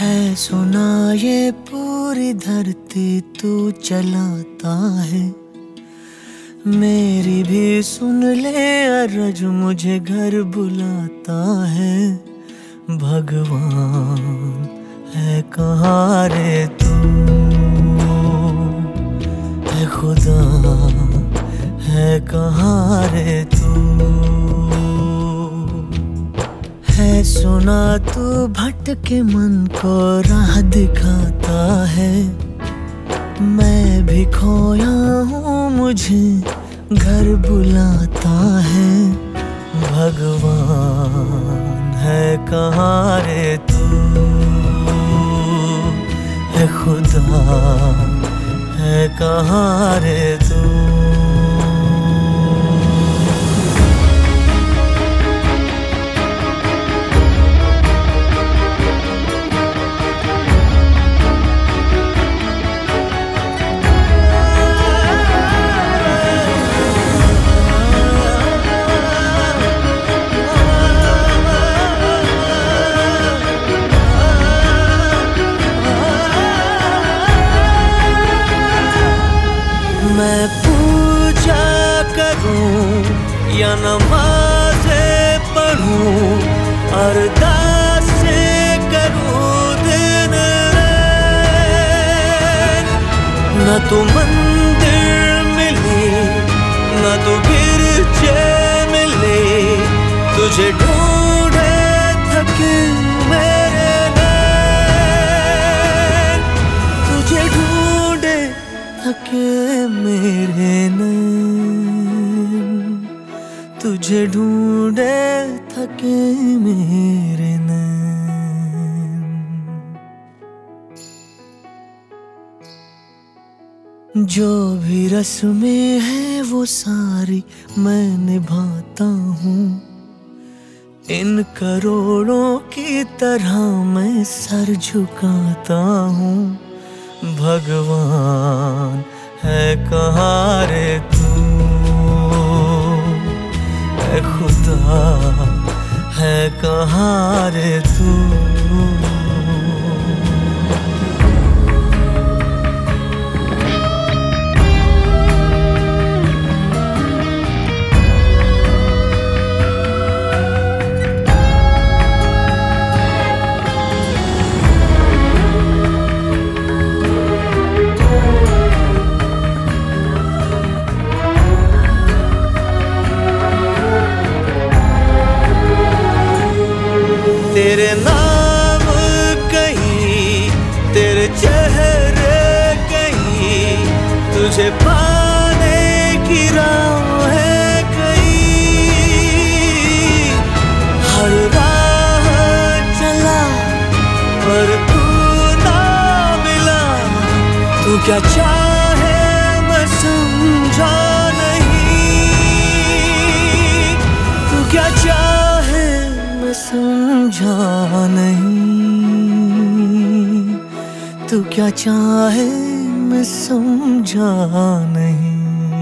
है सुना ये पूरी धरती तू चलाता है। मेरी भी सुन ले अरज मुझे घर बुलाता है। भगवान है कहाँ रे तू, है खुदा है कहाँ रे तू। है सुना तू भटके मन को राह दिखाता है। मैं भी खोया हूँ मुझे घर बुलाता है। भगवान है कहाँ रे तू, है खुदा है कहाँ रे तू। मैं पूजा करूं या नमाज़ें पढ़ूं, अरदासें करूं दिन रात, न तो मंदिर मिले न तो गिरजे मिले। तुझे ढूंढे थके मेरे नैन, तुझे ढूंढे थके मेरे नैन, तुझे ढूंढे थके मेरे नैन। जो भी रस्में हैं वो सारी मैं निभाता हूँ। इन करोड़ों की तरह मैं सर झुकाता हूँ। भगवान है कहाँ रे तू, है खुदा है कहाँ रे तू। तेरे नाम कहीं, तेरे चेहरे कहीं, तुझे पाने की राह है कहीं। हर राह चला पर तू ना मिला। तू क्या चाहे मैं समझा नहीं, तू क्या चाहे मैं समझा नहीं, तू क्या चाहे मैं समझा नहीं।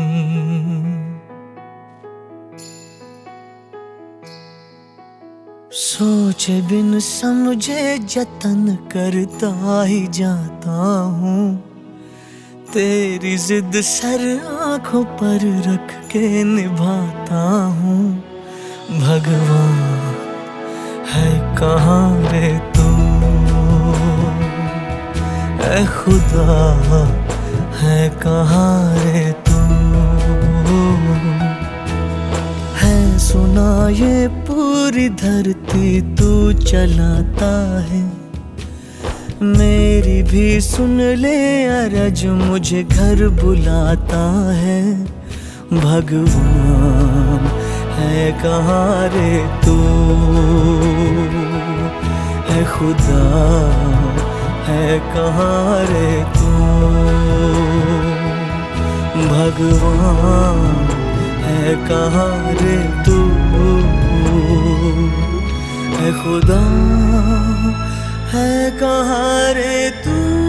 सोचे बिन समझे जतन करता ही जाता हूँ। तेरी जिद सर आंखों पर रख के निभाता हूँ। भगवान है कहाँ रे तू, है खुदा है कहाँ रे तू। है सुना ये पूरी धरती तू चलाता है। मेरी भी सुन ले अरज मुझे घर बुलाता है। भगवान है कहाँ रे तू, है खुदा है कहाँ रे तू। भगवान है कहाँ रे तू, है खुदा है कहाँ रे तू।